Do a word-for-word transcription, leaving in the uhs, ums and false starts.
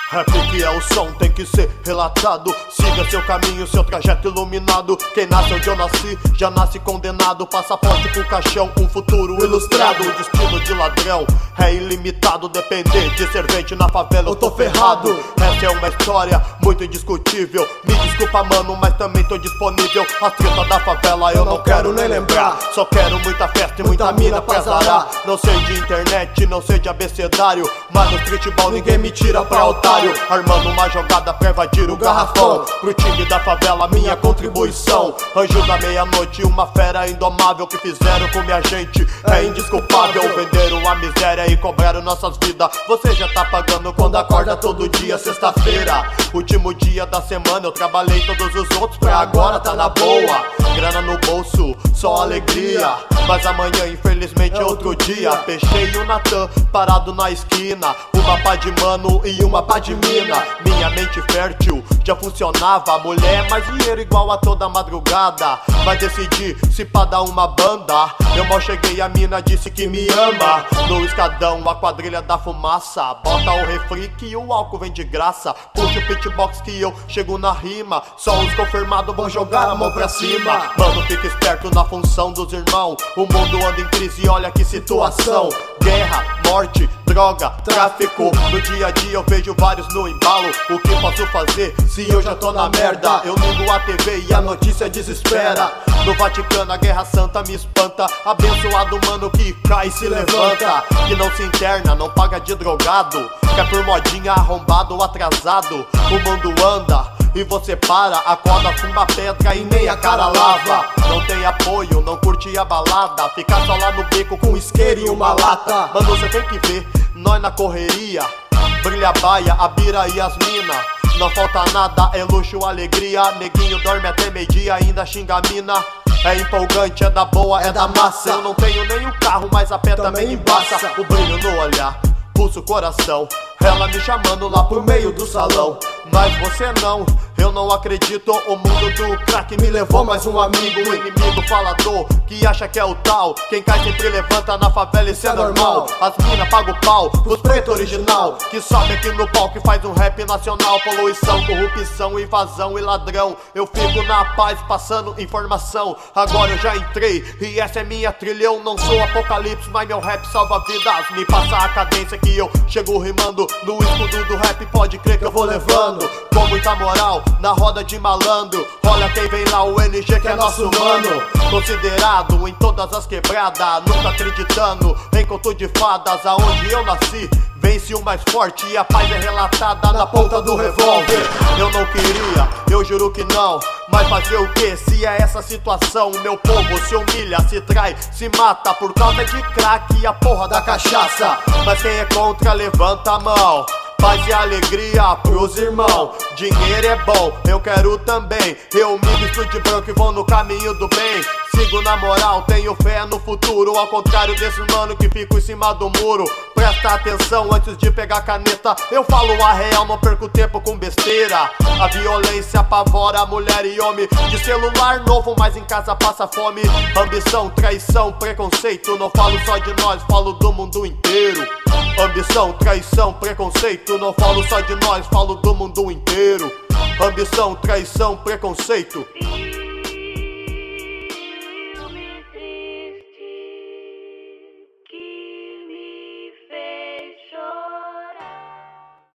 Rap que é o som, tem que ser relatado. Siga seu caminho, seu trajeto iluminado. Quem nasce onde eu nasci, já nasce condenado. Passaporte pro caixão, um futuro ilustrado. O destino de ladrão é ilimitado. Depender de servente na favela, eu tô ferrado. Essa é uma história muito indiscutível. Me desculpa mano, mas também tô disponível. A treta da favela eu não quero nem lembrar. Só quero muita festa e muita mina pra zarar. Não sei de internet, não sei de abecedário, mas no streetball ninguém me tira pra otário. Armando uma jogada pra invadir o garrafão. Pro time da favela minha contribuição. Anjo da meia-noite, uma fera indomável. Que fizeram com minha gente é indesculpável. Venderam a miséria e cobraram nossas vidas. Você já tá pagando quando acorda todo dia. Sexta-feira, último dia da semana. Eu trabalhei todos os outros pra agora tá na boa. Grana no bolso, só alegria. Mas amanhã infelizmente é outro dia. Fechei o Natan parado na esquina. Uma pá de mano e uma pá de mina. Minha mente fértil já funcionava. Mulher mais dinheiro igual a toda madrugada. Mas decidi se pá dar uma banda. Eu mal cheguei, a mina disse que me ama. No escadão, a quadrilha da fumaça. Bota o refri que o álcool vem de graça. Puxa o pitbox que eu chego na rima. Só os confirmados vão jogar a mão pra cima. Mano, fica esperto na função dos irmãos. O mundo anda em crise, olha que situação. Guerra, morte, droga, tráfico. No dia a dia eu vejo vários no embalo. O que posso fazer se eu já tô na merda? Eu ligo a T V e a notícia desespera. No Vaticano a guerra santa me espanta. Abençoado mano que cai e se levanta. Que não se interna, não paga de drogado. Que é por modinha arrombado ou atrasado. O mundo anda e você para, acorda, fuma pedra e nem a cara lava. Não tem apoio, não curte a balada. Ficar só lá no beco com isqueiro e uma lata. Mano, você tem que ver, nós na correria. Brilha a baia, a bira e as mina. Não falta nada, é luxo, alegria. Neguinho dorme até meio-dia, ainda xinga a mina. É empolgante, é da boa, é da massa. Eu não tenho nenhum carro, mas a pé também embaça. O brilho no olhar, pulso, coração. Ela me chamando lá pro meio do salão. Mas você não, eu não acredito. O mundo do crack me levou mais um amigo. O inimigo falador, que acha que é o tal. Quem cai sempre levanta na favela, isso é normal. As mina pagam o pau, os preto original. Que sobe aqui no palco e faz um rap nacional. Poluição, corrupção, invasão e ladrão. Eu fico na paz passando informação. Agora eu já entrei e essa é minha trilha. Eu não sou apocalipse, mas meu rap salva vidas. Me passa a cadência que eu chego rimando. No escudo do rap pode crer que eu vou levando. Com muita moral, na roda de malandro. Olha quem vem lá, o N G que é nosso mano. Considerado em todas as quebradas. Nunca acreditando em conto de fadas. Aonde eu nasci, vence o mais forte. E a paz é relatada na ponta do revólver. Eu não queria, eu juro que não. Mas fazer o que se é essa situação? O meu povo se humilha, se trai, se mata por causa de crack e a porra da cachaça. Mas quem é contra levanta a mão. Paz e alegria pros irmãos. Dinheiro é bom, eu quero também. Eu me visto de branco e vou no caminho do bem. Sigo na moral, tenho fé no futuro. Ao contrário desse mano que fica em cima do muro. Presta atenção antes de pegar caneta. Eu falo a real, não perco tempo com besteira. A violência apavora mulher e homem. De celular novo, mas em casa passa fome. Ambição, traição, preconceito. Não falo só de nós, falo do mundo inteiro. Ambição, traição, preconceito. Não falo só de nós, falo do mundo inteiro. Ambição, traição, preconceito.